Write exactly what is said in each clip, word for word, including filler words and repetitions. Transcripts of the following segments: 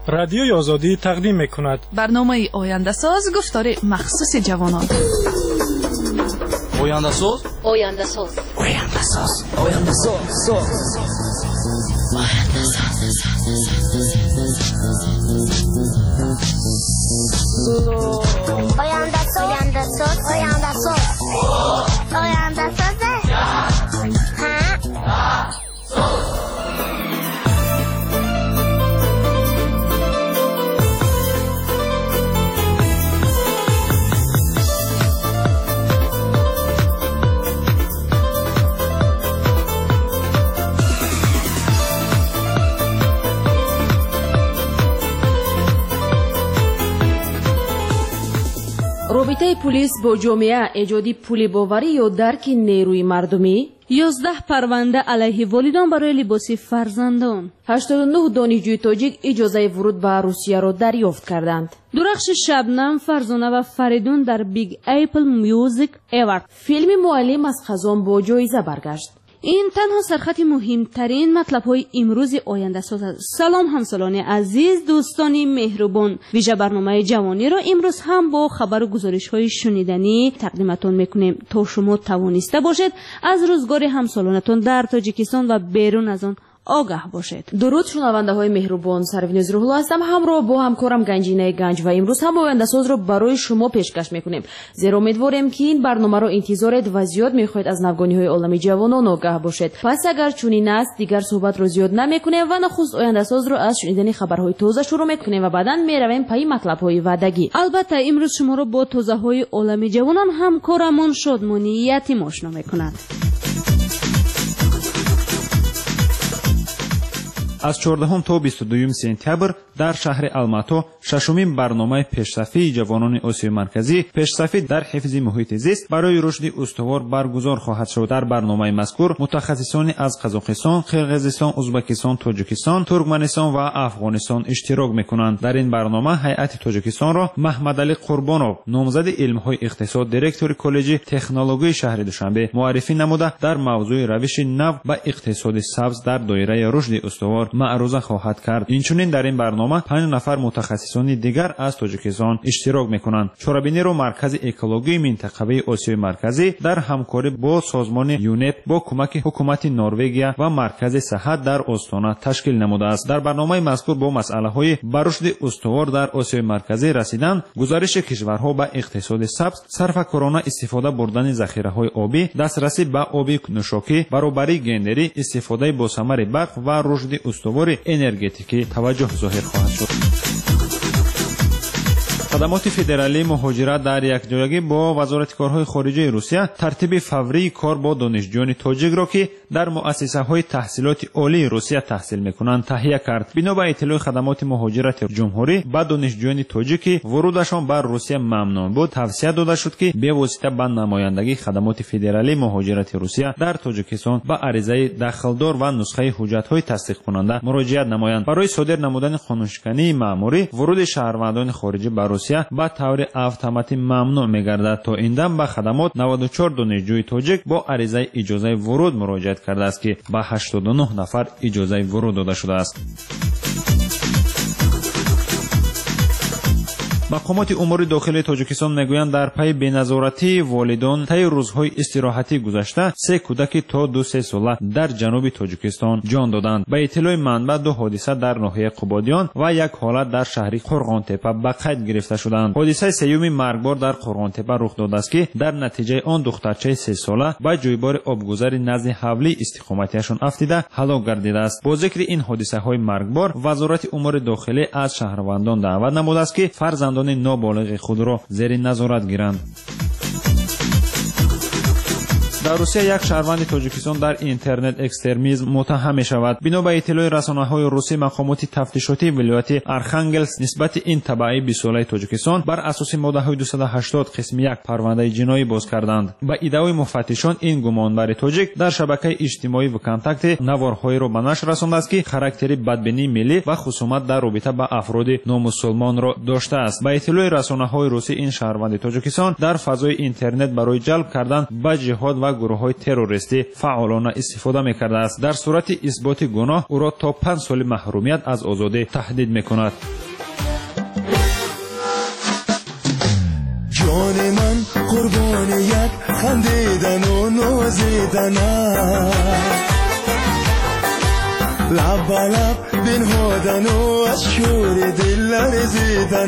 رادیوی آزادی تقدیم می‌کند. برنامه آینده ساز گفتار مخصوص جوانان. آینده ساز آینده ساز آینده ساز آینده ساز آینده ساز آینده ساز آینده ساز آینده ساز رابطه پلیس با جامعه ایجادی پول باوری یا درک نیروی مردمی. یازده پرونده علیه والدان برای لباسی فرزندان. هشتاد و نه دانشجوی تاجیک اجازه ورود به روسیه را دریافت کردند. درخش شبنم، فرزانه و فریدون در بیگ اپل میوزیک اوارد. فیلم معلم از خزان با جایزه برگشت. این تنها سرخط مهمترین مطلب های امروز آینده ساز است. سلام همسالان عزیز، دوستان مهربان، ویژه برنامه جوانی را امروز هم با خبر و گزارش های شنیدنی تقدیمتون میکنیم تا شما توانسته باشید از روزگار همسالانتون در تاجیکستان و بیرون از آن آگاه باشید. درود شنونده های مهربان، سروینز روحلا هستم، همراه با همکارم گنجینه گنج و امروز هم آینده ساز رو برای شما پیشکش میکنیم. زیرا امیدواریم که این برنامه رو انتظارید و زیاد میخواید از نوگانی های عالمی جوانان آگاه باشید. پس اگر چنین است دیگر صحبت رو زیاد نمیکنیم و نخست آینده ساز رو از شنیدن خبرهای تازه شروع میکنیم و بعداً میرویم پای مطلب های وعدگی. البته امروز شما رو با تازه های عالمی جوانان همکارمون شادمانی یتیم آشنا میکنند. از چهاردهم تا بیست و دوم سپتامبر در شهر الماتو ششمین برنامه پیشرفتی جوانان آسیای مرکزی پیشرفتی در حفظ محیط زیست برای رشد استوار برگزار خواهد شد. در برنامه مذکور متخصصان از قزاقستان، قرقیزستان، ازبکستان، تاجیکستان، ترکمنستان و افغانستان اشتراک میکنند. در این برنامه هیئت تاجیکستان را محمد علی قربانov نامزد علم‌های اقتصاد دیرکتور کالج تکنولوژی شهر دوشنبه معرفی نموده در موضوع روش نو و اقتصاد سبز در دایره رشد استوار معروضه خواهد کرد. اینچنین در این برنامه پنج نفر متخصصان دیگر از تاجیکستان اشتراک میکنند. چورابینی را مرکز اکولوژی منطقه‌ای آسیای مرکزی در همکاری با سازمان یونپ با کمک حکومت نروژ و مرکز صحت در استان تشکیل نموده است. در برنامه مذکور با مسئله‌های برشد استوار در آسیای مرکزی رسیدن، گزارش کشورها به اقتصاد سبز، صرف کرونا، استفاده بردن ذخیره‌های آبی، دسترسی به آب نوشاکی، برابری گندری، استفاده با ثمر برق و رشد استوار انرژتیکی توجه ظاهر خواهد شد. خدمات فدرالی مهاجرت در یک جایگی با وزارت کارهای خارجه روسیه ترتیب فوری کار با دانشجویان تاجیک را که در مؤسسه های تحصیلات عالی روسیه تحصیل میکنند تهیه کرد. بنا به اطلاع خدمات مهاجرت جمهوری با دانشجویان تاجیکی ورودشان بر روسیه ممنوع بود توصیه داده شد که به واسطه به نمایندگی خدمات فدرالی مهاجرت روسیه در تاجیکستان با عریضه داخلدار و نسخه حجت های تصدیق کننده مراجعه نمایند. برای صادر نمودن قانونشکنی مأموری ورود شهروندان خارجی به روسیه با طور اتوماتیک ممنوع می‌گردد. تا این دم به خدمات نود و چهار دانشجوی تاجیک با عریضه اجازه ورود مراجعه کرده است که به هشتاد و نه نفر اجازه ورود داده شده است. مقامات امور داخلی تاجیکستان میگویند در پی بی‌نظارتی والدان طی روزهای استراحتی گذشته سه کودک تا دو سه ساله در جنوب تاجیکستان جان دادند. به اطلاع منبع دو حادثه در ناحیه قبادیان و یک حالت در شهر قرغانتپه به قید گرفته شدند. حادثه سیوم مرگبار در قرغانتپه رخ داده است که در نتیجه آن دخترچه سه ساله با جویبار آبگذر نزد حولی استقامتیشان افتیده هلاک گردیده است. با ذکر این حادثه های مرگبار وزارت امور داخلی از شهروندان دعوت نموده است که فرزندان نابالغ خود را زیر نظارت گیرند. در روسیه یک شهروند تاجیکستان در اینترنت اکستریمیسم متهم می شود. بنا به اطلاع رسانه‌های روسی مقامات تفتیشاتی ولایت آرخانگلسک نسبت این تبعی بیست ساله تاجیکستان بر اساس ماده‌های دویست و هشتاد قسم یک پرونده جنایی باز کردند. با ادعای مفتشان این گمانبر تاجیک در شبکه اجتماعی و کانتاکت نوارهایی را به نشر رسانده است که خاراکتری بدبینی ملی و خصومت در رابطه با افراد نامسلمان را داشته است. با اطلاع رسانه‌های روسی این شهروند تاجیکستان در فضای اینترنت برای جلب کردن به جهاد و و گروه‌های تروریستی فعالانه استفاده می‌کرده است. در صورت اثبات گناه او را تا پنج سال محرومیت از آزادی تهدید می‌کند. جان من قربان یک خندیدن و نازیدن لب به لب بنهادن و از شور دل لرزیدن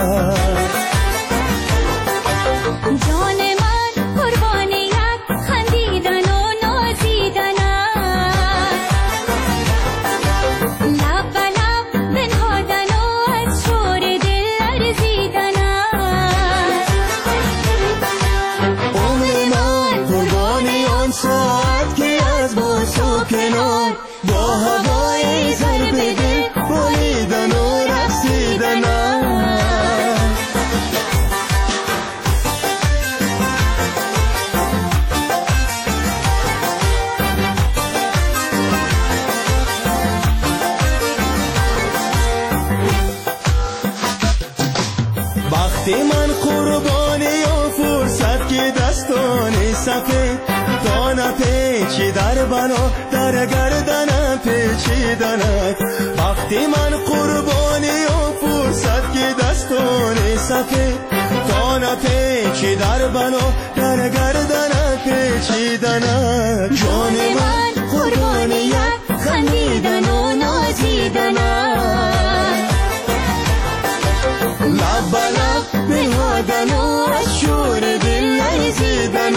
جان من قربان یک خندیدن و نازیدن لب به لب بنهادن و از شور دل لرزیدن عمر من قربان آن ساعت که از باز و کنار با هوای ضرب دل بالیدن و رقصیدن وقتی من قربانی و فرصت که دستان سفید دانه پیچی در بنا در گردن پیچیدنک وقتی من قربانی و فرصت که دستان سفید دانه پیچی در بنا در گردن پیچیدنک جان من قربانی یک خندیدن و نازیدن لب به لب بنهادن و از شور دل لرزیدن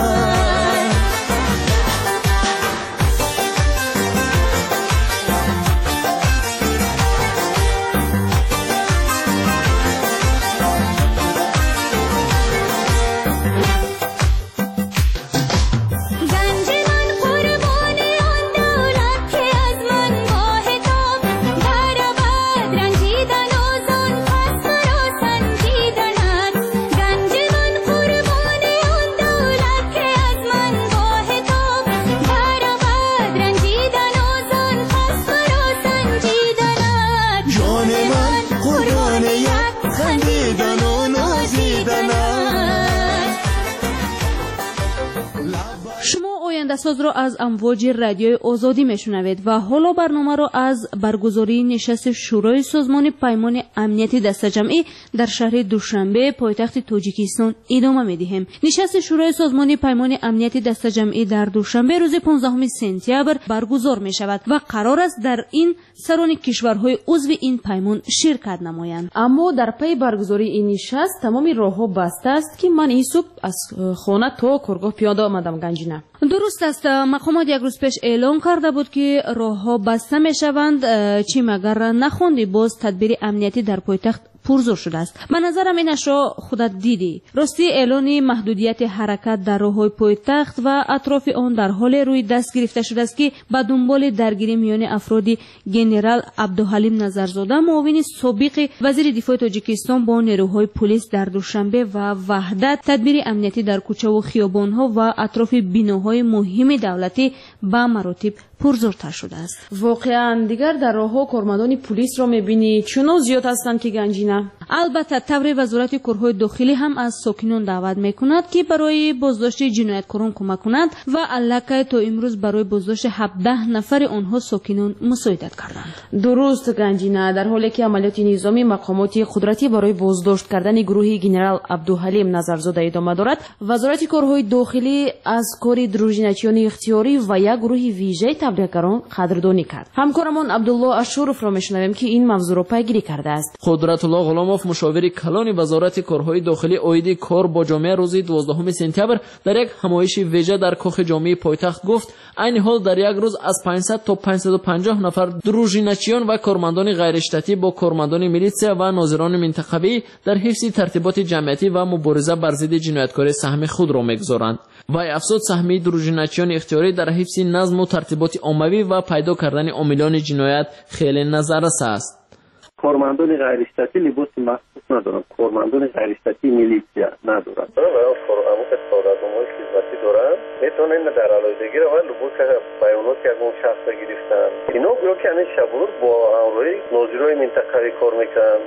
ساز را از امواج رادیوی آزادی میشنوید و حالا برنامه را از برگزاری نشست شورای سازمان پیمان امنیتی دسته‌جمعی در شهر دوشنبه پایتخت تاجیکستان ادامه میدهیم. نشست شورای سازمان پیمان امنیتی دسته‌جمعی در دوشنبه روز پانزدهم سپتامبر برگزار می شود و قرار است در این سران کشورهای عضو این پیمان شرکت نمایند. اما در پی برگزاری این نشست تمام راهها بسته است که من این صبح از خانه تا کارگاه پیاده آمدم گنجینه. درست است. مقامات یک روز پیش اعلام کرده بود که راهها بسته می شوند، چی مگر نخوندی باز تدبیر امنیتی در پایتخت پرزور شده است. به نظرم اینش را خودت دیدی. راستی اعلان محدودیت حرکت در راههای پایتخت و اطراف آن در حال روی دست گرفته شده است که به دنبال درگیری میان افراد گنرال عبدالحلیم نظرزاده معاون سابق وزیر دفاع تاجیکستان با نیروهای پلیس در دوشنبه و وحدت تدبیر امنیتی در کوچه و خیابان‌ها و اطراف بناهای مهم دولتی به مراتب پرزورتر شده است. واقعا دیگر در راهها کارمندان پلیس را می‌بینی چون زیاد هستند که گنجینه. البته طور وزارت کارهای داخلی هم از ساکنان دعوت میکند که برای بازداشت جنایتکاران کمک کنند و الکه تا امروز برای بازداشت هفده نفر آنها ساکنان مساعدت کردند. درست گنجینه، در حالی که عملیات نظامی مقامات قدرتی برای بازداشت کردن گروه گنرال عبدالحلیم نظرزاده ادامه دارد، وزارت کارهای داخلی از کار دروژینچیان اختیاری و یک گروه ویژه تبلیغگران قدردانی کرد. همکارمان عبدالله اشورف را میشنویم که این موضوع را پیگیری کرده است. قدرت الله غلاموف مشاور کلان وزارت کارهای داخلی عاید کار با جامعه روز دوازدهم سپتامبر در یک همایش ویژه در کاخ جامعه پایتخت گفت این حال در یک روز از پانصد تا پانصد و پنجاه نفر دروژینچیان و کارمندان غیر اشتاتی با کارمندان میلیسیا و ناظران منطقوی در حفظ ترتیبات جمعیتی و مبارزه بر ضد جنایتکاری سهم خود را میگذارند. و افزود سهمی دروژینچیان اختیاری در حفظ نظم و ترتیبات عمومی و پیدا کردن عاملان جنایت خیلی نظررس است. کارمندان غیر اشتاتی لباس مخصوص ندارند، کارمندان غیر اشتاتی میلیشیا ندارند. کارمندان خدمات خدمتی دارند، میتونن در علایدگی رو لباس بیانات که اون شخص گرفتن. اینا گویا که همین شب روز با همراهی ناظرای منطقه‌ای کار میکنن.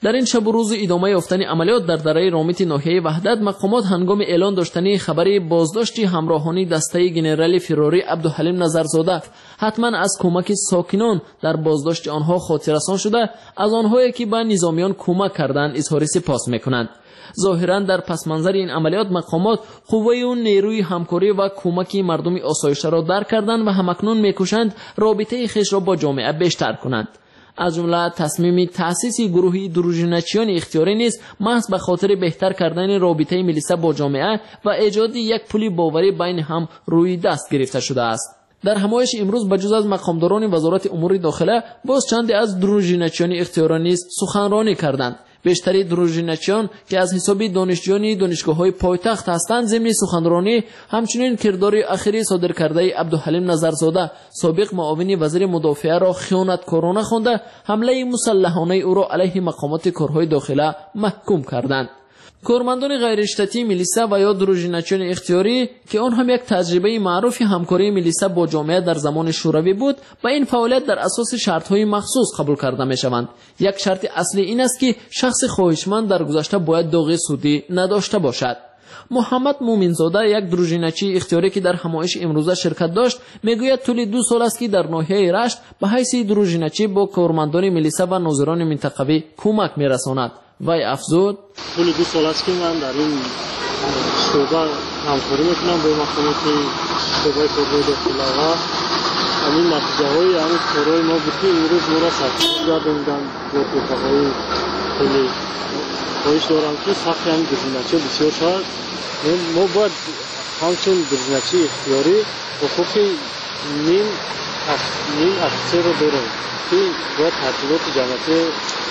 در این شب و روز ادامه یافتن عملیات در دره رامت ناحیه وحدت، مقامات هنگام اعلان داشتن خبری بازداشت همراهانی دسته ژنرال فراری عبدالحلیم نظرزاده حتما از کمک ساکنان در بازداشت آنها خاطررسان شده، از آنهایی که به نظامیان کمک کردند اظهار سپاس میکنند. ظاهرا در پس منظر این عملیات مقامات قوه و نیروی همکاری و کمک مردم آسایشته را درک کردند و همکنون میکوشند رابطه خویش را با جامعه بیشتر کنند. از جمله تصمیم تأسیس گروهی دروژینچیان اختیاری نیز محض به خاطر بهتر کردن رابطه ملیسا با جامعه و ایجاد یک پل باوری بین هم روی دست گرفته شده است. در همایش امروز بجز از مقامداران وزارت امور داخله باز چندی از دروژینچیان اختیاری نیز سخنرانی کردند. بیشتری دروژینچیان که از حساب دانشجویان دانشگاه‌های پایتخت هستند ضمن سخنرانی همچنین کردار اخیری صادر کرده عبدالحلیم نظرزاده سابق معاون وزیر مدافعه را خیانتکارانه خوانده حمله مسلحانه او را علیه مقامات کارهای داخله محکوم کردند. کارمندان غیر اشتاتی ملیسا و یا دروژینچیان اختیاری که آن هم یک تجربه معروف همکاری ملیسا با جامعه در زمان شوروی بود، با این فعالیت در اساس شرط‌های مخصوص قبول کرده می‌شوند. یک شرط اصلی این است که شخص خواهشمند در گذشته باید داغ سودی نداشته باشد. محمد مومنزاده یک دروژینچی اختیاری که در همایش امروزه شرکت داشت میگوید طول دو سال است که در ناحیه رشت به حیث دروژینچی با کارمندان ملیسا و ناظران منطقوی کمک می‌رساند. وی افزود طول دو سال است که من در این شعبه همکاری میکنم با مقامات شعبه کارهای داخله و همین نتیجه های همین کارهای ما بود که امروز ما را سرکار گرداندن با رفقای خیلی خواهش دارم که سخت همین دروژینچی بسیار شد. ما باید همچون دروژینچی اختیاری با خوب نیم نیم افسر رو دارم که باید تحصیلات جمعیتی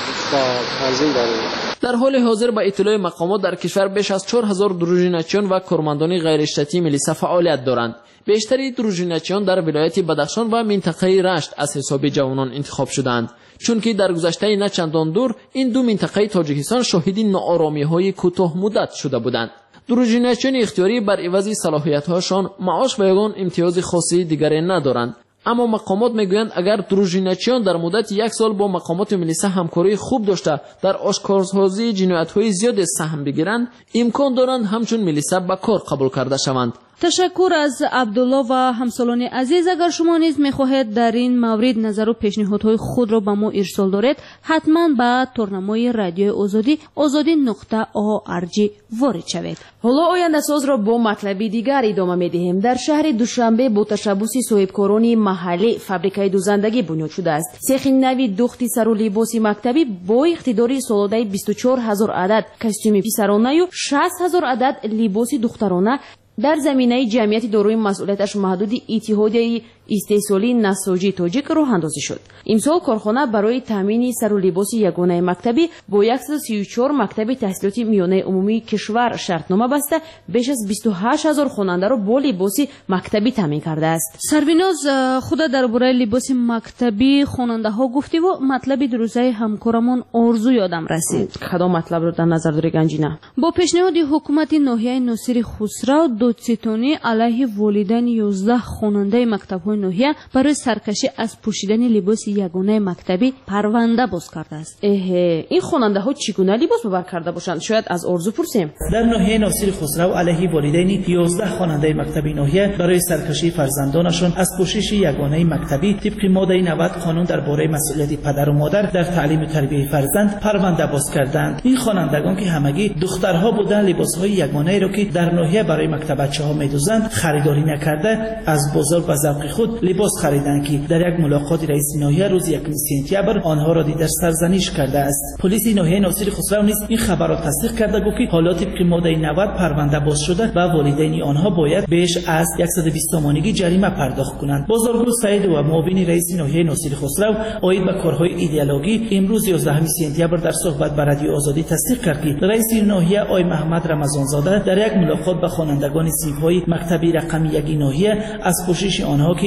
در حال حاضر با اطلاع مقامات در کشور بیش از چهار هزار دروژینچیان و کارمندان غیر اشتاتی ملیسا فعالیت دارند. بیشتری دروژینچیان در ولایت بدخشان و منطقه رشت از حساب جوانان انتخاب شدند، چون که در گذشته نه چندان دور این دو منطقه تاجیکستان شاهد ناآرامی‌های کوتاه مدت شده بودند. دروژینچیان اختیاری بر عوض صلاحیت‌هایشان معاش و یگان امتیاز خاصی دیگری ندارند. اما مقامات میگویند اگر دروژینچیان در مدت یک سال با مقامات ملیسا همکاری خوب داشته در آشکارسازی جنایت‌های زیاد سهم بگیرند، امکان دارند همچون ملیسا به کار قبول کرده شوند. تشکر از عبدالله و همسالان عزیز. اگر شما نیز میخواهید در این مورد نظر و پیشنهادهای خود را به ما ارسال دارید، حتما به تورنمای رادیو آزادی آزادی نقطه او ار جی وارد شوید. حالا آینده ساز را با مطلبی دیگر ادامه میدهیم. در شهر دوشنبه با تشبث صاحبکاران محلی فابریکای دوزندگی بنیاد شده است. سیخ نوی دوختی سر و لباس مکتبی با اقتدار سالانه بیست و چهار هزار عدد کاستوم پسرانه و شصت هزار عدد لباس دخترانه در زمینه جمعیت داروی مسئولیتش محدود اتحادیه استحصالی نساجی تاجیک راه اندازی شد. امسال کارخانه برای تامین سر و لباس یگانه مکتبی با صد و سی و چهار مکتب تحصیلاتی میانه عمومی کشور شرطنامه بسته بیش از بیست و هشت هزار خواننده را با لباس مکتبی تامین کرده است. سرویناز خود درباره لباس مکتبی خواننده ها گفتی و مطلب دروزه همکارمون آرزو یادم رسید. کدام مطلب رو در نظر داری گنجینه؟ با پیشنهاد حکومت ناحیه ناصر خسرو دادستانی علیه والدین یازده خواننده مکتب‌های ناحیه برای سرکشی از پوشیدن لباس یگانه مکتبی پرونده باز کرده است. اه این خواننده ها چگونه لباس ببر کرده باشند؟ شاید از آرزو پرسیم. در ناحیه ناصر خسرو علیه والدین یازده خواننده مکتبی ناحیه برای سرکشی فرزندانشان از پوشش یگانه مکتبی طبق ماده نود قانون درباره مسئولیت پدر و مادر در تعلیم و تربیت فرزند پرونده باز کردند. این خوانندگان که همگی دخترها بودند لباس‌های یگانه را که در ناحیه برای مکتب بچه‌ها می‌دوزند خریداری نکرده از بازار به ذوق خود لباس خریدند که در یک ملاقات رئیس ناحیه روز یکم سپتامبر آنها را دیگر سرزنش کرده است. پلیس ناحیه ناصر خسرو نیز این خبر را تصدیق کرده گفت که حالا طبق ماده نود پرونده باز شده و والدین آنها باید بیش از صد و بیست تومانی جریمه پرداخت کنند. بازارگو سعید و معاون رئیس ناحیه ناصر خسرو آید به کارهای ایدئولوژی امروز یازدهم سپتامبر در صحبت با رادیو آزادی تصدیق کرد که رئیس ناحیه آقای محمد رمضانزاده در یک ملاقات با خوانندگان صنف‌های مکتبی رقم یک ناحیه از پوشش آنها که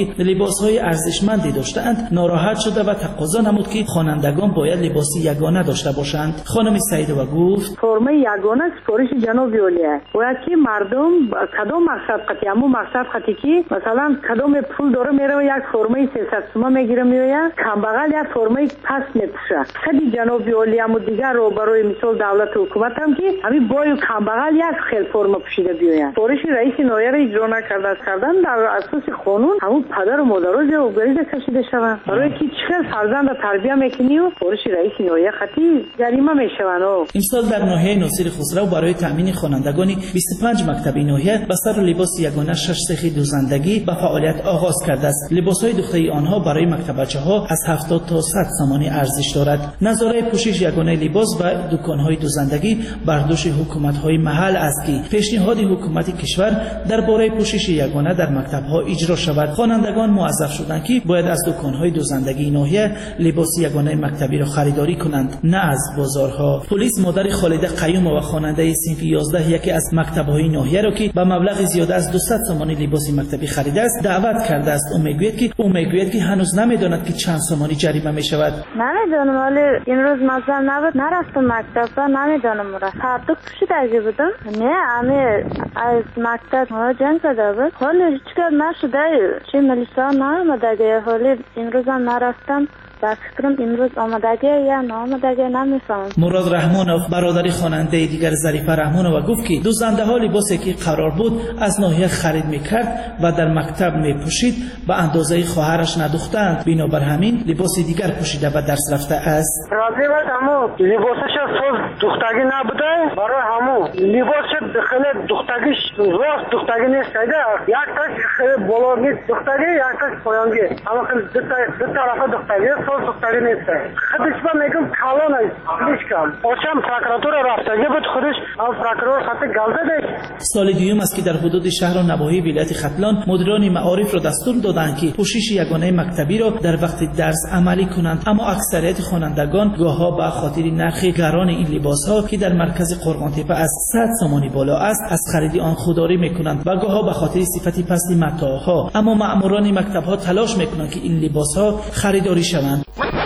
که لباس‌های ارزشمندی داشتند ناراحت شده و تقاضا نمود که خوانندگان باید لباس یگانه داشته باشند. خانم سعیدова گفت فرم یگانه سفارش جناب اولیه باید که مردم کدام مقصد خاطی اما مقصد خاطی که مثلا کدام پول داره میره یک فرم سیصد تومان میگیره میآید کمبغل یک فرم پس میپوشه خیلی جناب اولیه اما دیگر رو برای مثال دولت و حکومت هم که همین بای کمبغل یک خیل فرم پوشیده بیاید. سفارش رئیس نایه را اجرا نکرده کردن در اساس قانون همون پدر و مادرها جوابداری کشیده شوند برای که چهل فرزند تربیت میکنی و سفارش رئیس نایه خطی جریمه میشوند. امسال در ناحیه ناصر خسرو برای تامین خوانندگان بیست و پنج مکتب ناحیه بستر و لباس یگانه شش سیخ دوزندگی به فعالیت آغاز کرده است. لباس‌های دختری آنها برای مکتبچه‌ها از هفتاد تا صد تومان ارزش دارد. نظاره پوشش یگانه لباس و دکان‌های دوزندگی بر دوش حکومت‌های محل است که پیشنهاد حکومت کشور درباره پوشش یگانه در مکتب‌ها اجرا شود. خوانندگان موظف شدند که باید از دکان‌های دوزندگی ناحیه لباس یگانه مکتبی را خریداری کنند نه از بازارها. پلیس مادر خالده قیوم و خواننده صنف یازده یکی از مکتب‌های ناحیه را که به مبلغ زیاده از دویست تومان لباس مکتبی خریده است دعوت کرده است. او میگوید که او میگوید که هنوز نمیداند که چند تومانی جریمه میشود. نمیدونم ولی امروز مثلا نبود نرفتم مکتب و نمیدونم را فردا پوشیده بودم نه همه از مکتب ها جنگ زده بود حالی هیچکار نشده چه ملیسا نامده حالی امروز هم نرفتم با فکرم امروز آمدگی یا نامدگی نمیفهم. مراد رحمانوف برادر خواننده دیگر ظریفه رحمانوف گفت که دوزنده ها لباسی که قرار بود از ناحیه خرید میکرد و در مکتب میپوشید به اندازه خواهرش ندوختند بنابر همین لباس دیگر پوشیده و درس رفته است. راضی بود اما لباسش سوز دختگی نبوده برای همو لباس خیلی دختگیش راست دختگی نیست یک تاش خیلی بالا نیست دختگی یک تاش پایانگی اما خیلی دو طرف دختگی سوز دختگی نیست خودش با میگم کلان است خودش کم آشم پروکراتور رفتگی بود خودش از پروکراتور خطی گلده داشت. سال دیوم است که در حدود شهر و نواحی ولایت ختلان مدیران معارف را دستور دادند که پوشش یگانه مکتبی را در وقت درس عملی کنند اما اکثریت خوانندگان گاهها به خاطر نرخ گران این لباسها که در مرکز قرغانتپه از صد تومانی بالا است از خرید آن خودداری میکنند و گاهها به خاطر صفت پست متاعها اما مأموران مکتبها تلاش میکنند که این لباسها خریداری شوند.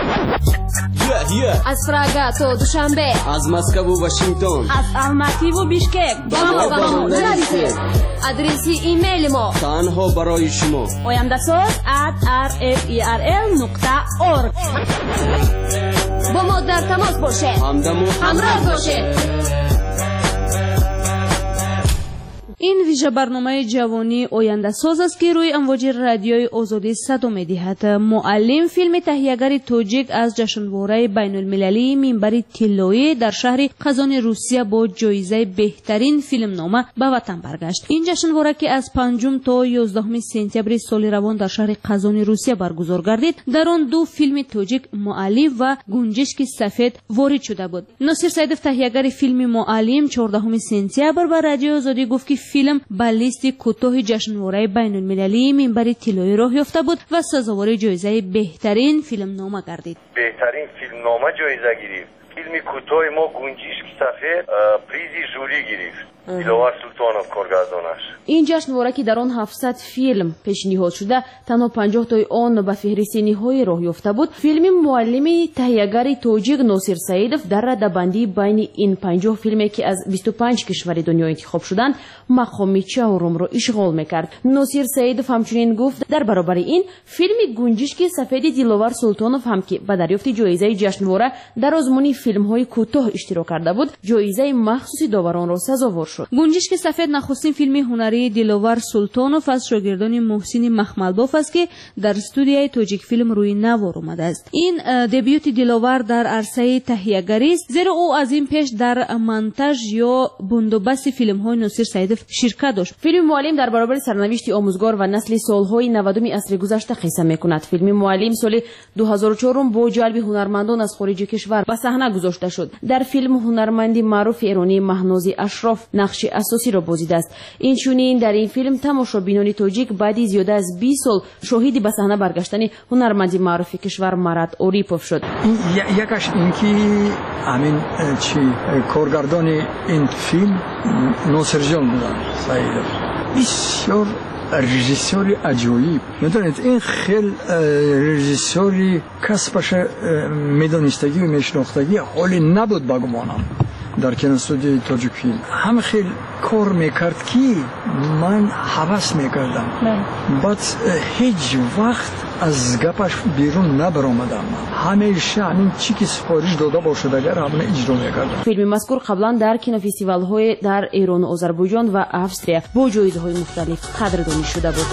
از فراگا تا دوشنبه از مسکو و واشنگتن از الماتی و بیشکک با ما نرسید. ادرسی ایمیل ما تنها برای شما oyandasaz at r f e r l نقطه org با ما در تماس باشه همدم و همراه باشه. این ویژه برنامه جوانی آینده ساز است که روی امواج رادیوی آزادی صدا می‌دهد. معلم فیلم تهیه‌گر توجیک از جشنواره بین المللی منبر طلایی در شهر قزان روسیه با جایزه بهترین فیلم نامه به وطن برگشت. این جشنواره که از پنجم تا یازدهم سپتامبر سال روان در شهر قزان روسیه برگزار گردید در آن دو فیلم توجیک معلم و گنجشک سفید وارد شده بود. ناصر سیدف تهیه‌گر فیلم معلم چهاردهم سپتامبر به رادیو آزادی گفت که فیلم به لیست کوتاه جشنواره بین المللی منبر طلایی راه یافته بود و سزاوار جایزه بهترین فیلم نامه گردید. بهترین فیلم نامه جایزه گرفت. فیلم کوتاه ما گنجشک سفید پریزی جوری گرفت. دیلوار سلطانوف کارگردانش. این جشنواره که در آن هفتصد فیلم پیشنهاد شده تنها پنجاه تای آن به فهرست نهایی راه یافته بود. فیلم معلم تهیه‌گر توجیک ناصر سیدف در رده‌بندی بین این پنجاه فیلمی که از بیست و پنج کشور دنیا انتخاب شدند مقام چهارم را اشغال میکرد. ناصر سیدف همچنین گفت در برابر این فیلم گنجشک سفید دیلوار سلطانوف هم که به دریافت جایزه جشنواره در آزمون فیلم‌های کوتاه اشتراک کرده بود جایزه مخصوصی داوران را سزاوار شد. گنجشک سفید نخستین فیلم هنری دیلوار سلطانوف از شاگردان محسن مخملباف است که در استودیوی توجیک فیلم روی نوار آمده است. این دبیوت دیلوار در عرصه تهیه‌گری است زیرا او از این پیش در مونتاژ یا بندوبست فیلم‌های ناصر سیدف شرکت داشت. فیلم معلم در برابر سرنوشت آموزگار و نسل سال‌های نودم عصر گذشته قصه می‌کند. فیلم معلم سال دو هزار و چهار با جلب هنرمندان از خارج کشور به صحنه گذاشته شد. در فیلم هنرمند معروف ایرانی مهناز اشرف نقش اساسی را بازیده است. این چنین در این فیلم تماشابینان توجیک بعد زیاده از بیست سال شاهد به صحنه برگشتن هنرمند معروف کشور مراد اوریپوف شد. یکش اینکه همین چی کارگردان این فیلم ناصر جان بودن سعید بسیار رژیسوری عجیب. میدونید این خیلی رژیسوری کسبش میدونستگی و میشناختگی حالی نبود بگمانم در کینوستودیوی تاجیک فیلم. همه خیلی کار میکرد که من حواس میکردم. بعد هیچ وقت از گپش بیرون نبرآمدم. همیشه همین چی که سفارش داده باشد اگر همون اجرا میکردم. فیلم مذکور قبلا در کینوفستیوال‌های در ایران و آذربایجان و австрия با جایزه‌های مختلف قدردانی شده بود.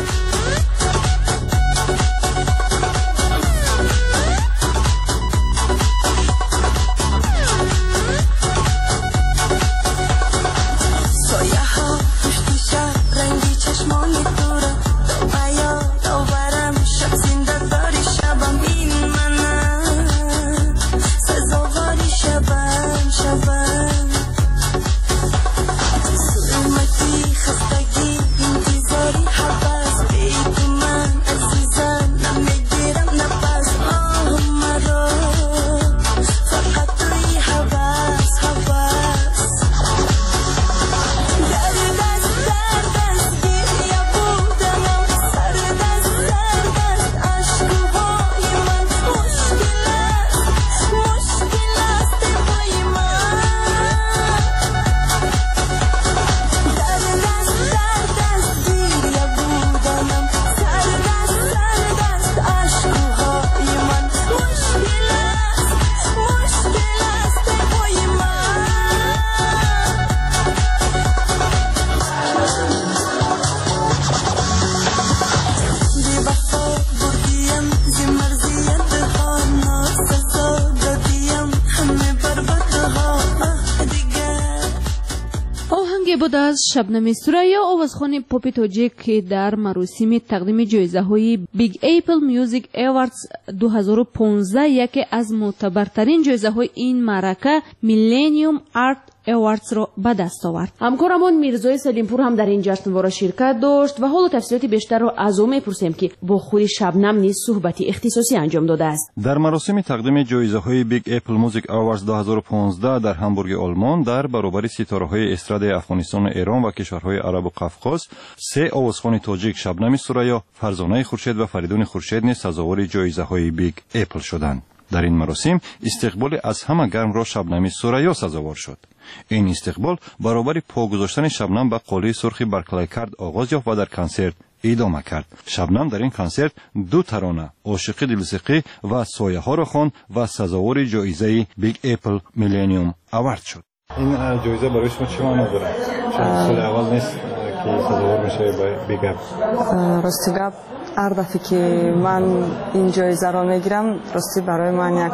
بود از شبنم سریا آوازخوان پاپ تاجیک که در مراسم تقدیم جایزه های بیگ اپل میوزیک ایواردز دو هزار و پانزده یکی از معتبرترین جایزه های این معرکه میلینیوم آرت ایواردز را به دست آورد. همکارمان میرزای سلیمپور هم در این جشنواره شرکت داشت و حالا تفصیلات بیشتر را از او میپرسیم که با خود شبنم نیز صحبتی اختصاصی انجام داده است. در مراسم تقدیم جایزه های بیگ اپل میوزیک ایواردز دو هزار و پانزده در همبورگ آلمان در برابر ستاره های استراد افغانستان و ایران و کشورهای عرب و قفقاز سه آوازخوان تاجیک شبنم سریا، فرزانه خورشید و فریدون خورشید نیز سزاوار جایزه های بیگ اپل شدند. در این مراسم استقبال از همه گرم را شبنم سریا سزاوار شد. این استقبال برابر پا گذاشتن شبنم به قاله سرخ برکلی کرد آغاز یافت و در کنسرت ادامه کرد. شبنم در این کنسرت دو ترانه عاشقی دلسقی و سایه ها را خواند و سزاوار جایزه بیگ اپل میلینیوم اوارد شد. این جایزه برای شما چه معنی داره؟ سال اول نیست که سزاوار میشه به بیگ اپل. راستی گپ هر دفعه که من این جایزه را میگیرم راستی برای من یک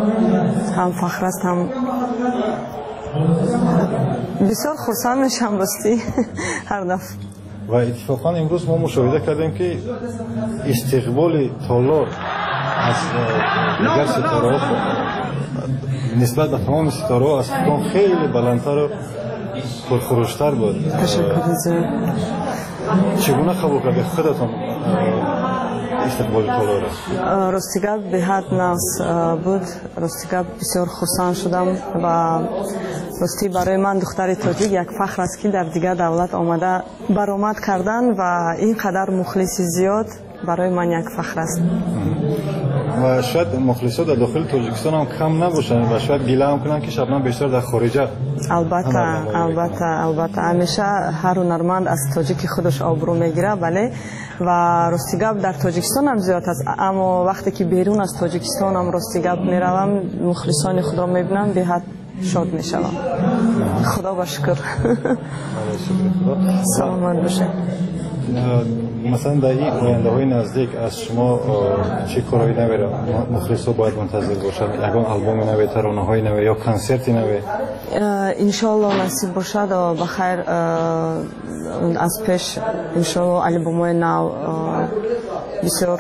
هم فخر است هم بسیار خرسند میشم راستی هر دفعه. و اتفاقا امروز ما مشاهده کردیم که استقبال تالار از دیگر ستاره ها نسبت به تمام ستاره ها از فکران خیلی بلندتر و پرخروشتر بود. تشکر زیاد. چگونه قبول کردید خودتون استقبال تالار؟ راستیگاه به حد نفس بود. راستیگاه بسیار خرسند شدم و راستی برای من دختر تاجیک یک فخر است که در دیگر دولت آمده برآمد کردن و اینقدر مخلص زیاد برای من یک فخر است. و شاید مخلصات در داخل تاجیکستان هم کم نباشند و شاید گله هم کنند که شبنم بیشتر در خارجه. البته البته البته همیشه هر هنرمند از تاجیک خودش آبرو میگیره بله و راستی گپ در تاجیکستان هم زیاد است، اما وقتی که بیرون از تاجیکستان هم راستی گپ میروم مخلصان خود را میبینم به حد شاد میشوم. خدا با شکر. سلامت باشه. مثلا در این آینده های نزدیک از شما چه کارهایی نوی مخلص ها باید منتظر باشد؟ یکان آلبوم نوی، ترانه های نوی یا کنسرتی نوی؟ انشالله نصیب باشد و بخیر از پیش انشالله آلبوم های نو بسیار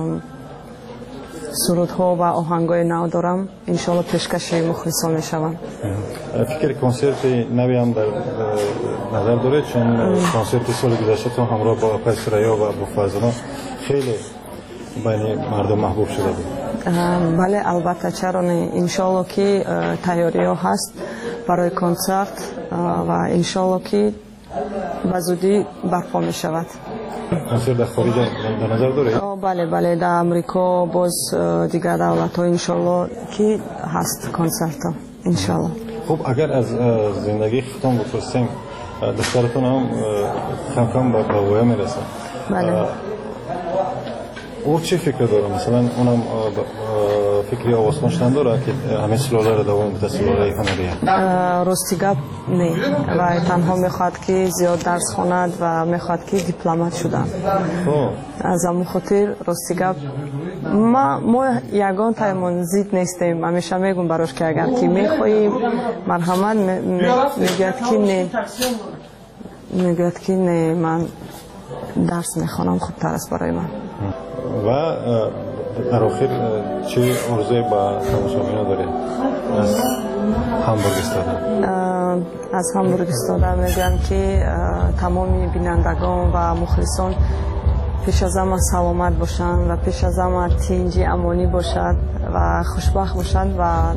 سرودها و آهنگای نو دارم. انشالله پیشکش مخلصان میشوم. فکر کنسرت نوی هم در نظر داره چون کنسرت سال گذشته همراه با آقای سریا و با فرزانه خیلی بین مردم محبوب شده بود. بله البته چرا نه. انشالله که تیاری ها هست برای کنسرت و انشالله که به زودی برپا می شود. کنسرت در خارج در نظر داره؟ بله بله در امریکا باز دیگر دولت ها انشالله که هست کنسرت ها انشالله. خب اگر از زندگی خودتون بپرسیم دخترتون هم کم کم به ویا میرسه. بله. او چه فکر داره؟ مثلا اونم فکری آواز خوندن داره که همه سلاله را دوام بده سلاله هنریه؟ راستی گپ نه و تنها میخواد که زیاد درس خواند و میخواد که دیپلمات شدن. از همون خاطر راستی گپ ما ما یگان تایمون زید نیستیم. همیشه میگم براش که اگر که میخواهیم مرحمت میگوید که نه میگوید که نه من درس میخوانم خوب تر است برای من. و در آخر چه عرضه با تماشاگران داره از هامبورگ استاده؟ از هامبورگ استاده میگم که تمامی بینندگان و مخلصان پیش از همه سلامت باشند و پیش از همه تنجی امانی باشد و خوشبخت باشند و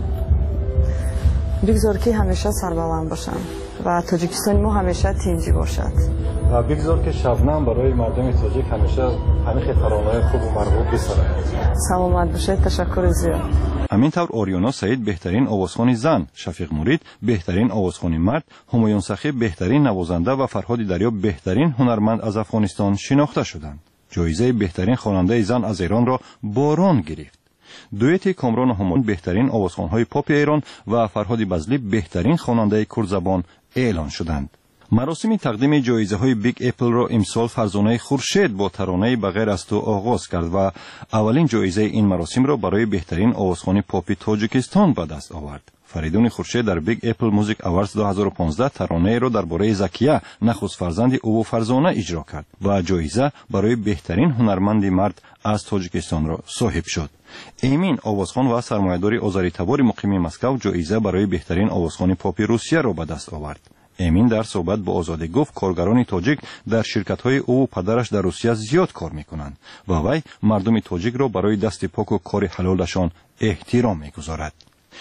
بگذار که همیشه سربلند باشند و تاجیکستان ما همیشه تنجی باشد و بگذار که شبنم برای مردم تاجیک همیشه همیشه ترانه‌های خوب و مرغوب بسازد. سلامت باشید. تشکر زیاد. همینطور اوریانا سعید بهترین آوازخوان زن، شفیق مرید بهترین آوازخوان مرد، همایون سخی بهترین نوازنده و فرهاد دریا بهترین هنرمند از افغانستان شناخته شدند. جایزه بهترین خواننده زن از ایران را باران گرفت. دویت کامران و همایون بهترین آوازخوان‌های پاپ ایران و فرهاد بزلی بهترین خواننده کرد زبان اعلان شدند. مراسم تقدیم جایزه‌های بیگ اپل را امسال فرزانه خورشید با ترانه بغیر از تو آغاز کرد و اولین جایزه این مراسم را برای بهترین آوازخوان پاپ تاجیکستان به دست آورد. فریدون خورشید در بیگ اپل موزیک اواردز دو هزار و پانزده ترانه را درباره زکیه نخست فرزند او و فرزانه اجرا کرد و جایزه برای بهترین هنرمند مرد از تاجیکستان را صاحب شد. امین آوازخوان و سرمایه‌دار آذری تبار مقیم مسکو جایزه برای بهترین آوازخوان پاپ روسیه را به دست آورد. امین در صحبت با آزادی گفت کارگران تاجیک در شرکت‌های او و پدرش در روسیه زیاد کار می‌کنند و وی مردم تاجیک را برای دست پاک و کار حلالشان احترام می‌گذارد.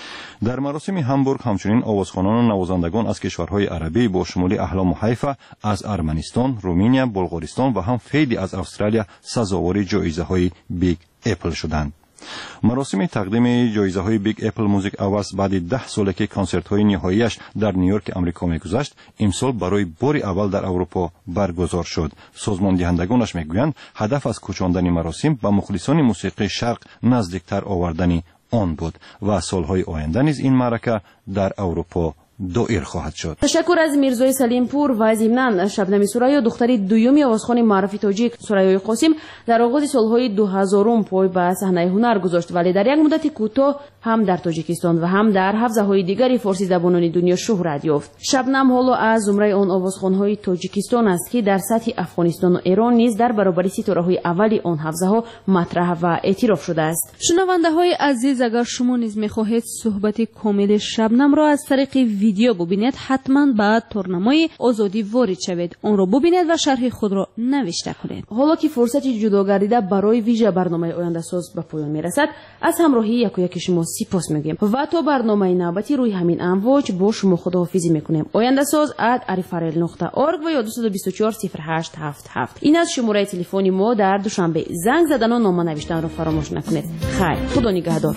در مراسم هامبورگ همچنین آوازخوانان و نوازندگان از کشورهای عربی با شمول احلام و حیفا از ارمنستان، رومانیا، بلغارستان و هم فعلی از استرالیا سزاوار جایزه‌های بیگ اپل شدند. مراسم تقدیم جایزه‌های بیگ اپل موزیک اواردز بعد ده سال که کنسرت‌های نهاییش در نیویورک آمریکا می‌گذشت، امسال برای بار اول در اروپا برگزار شد. سازمان دهندگانش می‌گویند هدف از کوچاندن مراسم به مخلصان موسیقی شرق نزدیکتر آوردن آن بود و سالهای آینده نیز این معرکه در اروپا دایر خواهد شد. تشکر از میرزای سلیم پور و از ایمنان شبنم سوریا دختری دومی آوازخوان معروف تاجیک سوریای قاسم در آغاز سالهای دو هزارم پای به صحنه هنر گذاشت ولی در یک مدت کوتاه هم در تاجیکستان و هم در حوزه‌های دیگری فارسی زبانان دنیا شهرت یافت. شبنم حالا از زمره آن آوازخوان‌های تاجیکستان است که در سطح افغانستان و ایران نیز در برابر ستاره‌های اولی آن حوزه‌ها مطرح و اعتراف شده است. شنونده‌های عزیز اگر شما نیز می‌خواهید صحبت کامل شبنم را از طریق ویدیو ببینید حتما بعد تورنمای آزادی وارد شوید آن را ببینید و شرح خود را نوشته کنید. حالا که فرصت جدا گردیده برای ویژه برنامه آینده ساز به پایان میرسد از همراهی یک و یک شما سپاس میگیم و تا برنامه نوبتی روی همین امواج با شما خداحافظی میکنیم. آینده ساز ات عریفرل نقطه اورگ و یا دو دو چهار صفر هشت هفت هفت این از شماره تلفنی ما در دوشنبه. زنگ زدن و نامه نوشتن را فراموش نکنید. خیر، خدا نگهدار.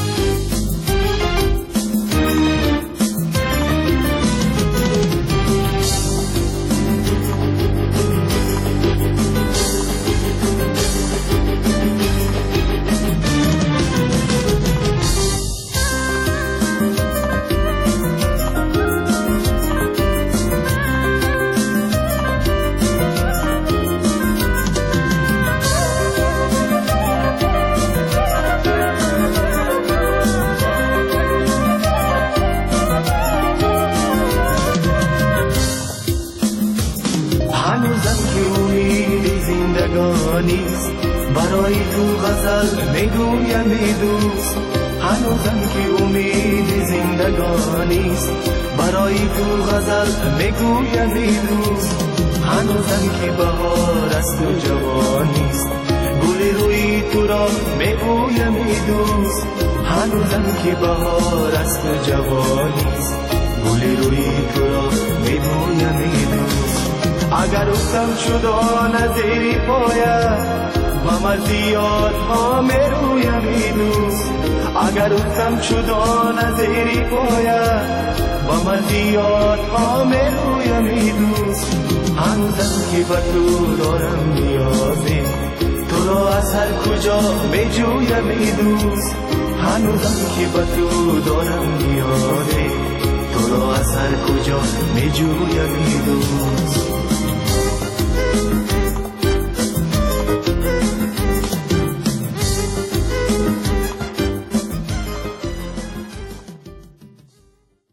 برای تو غزل میگویم ای دوست هنوزم که امید زندگانیست برای تو غزل میگویم ای دوست هنوزم که بهار است و جوانیست گل روی تو را میگویم ای دوست هنوزم که بهار است و جوانیست گل روی تو را میگویم ای دوست اگر افتم شدا نظیری پایت و مزیاد ها میرویم ای دوست اگر افتم شدا نظیری پایت و مزیاد ها میرویم ای دوست هنوزم که به تو دارم نیازی تو را از هر کجا میجویم ای دوست هنوزم که به تو دارم نیازی تو را از هر کجا میجویم ای دوست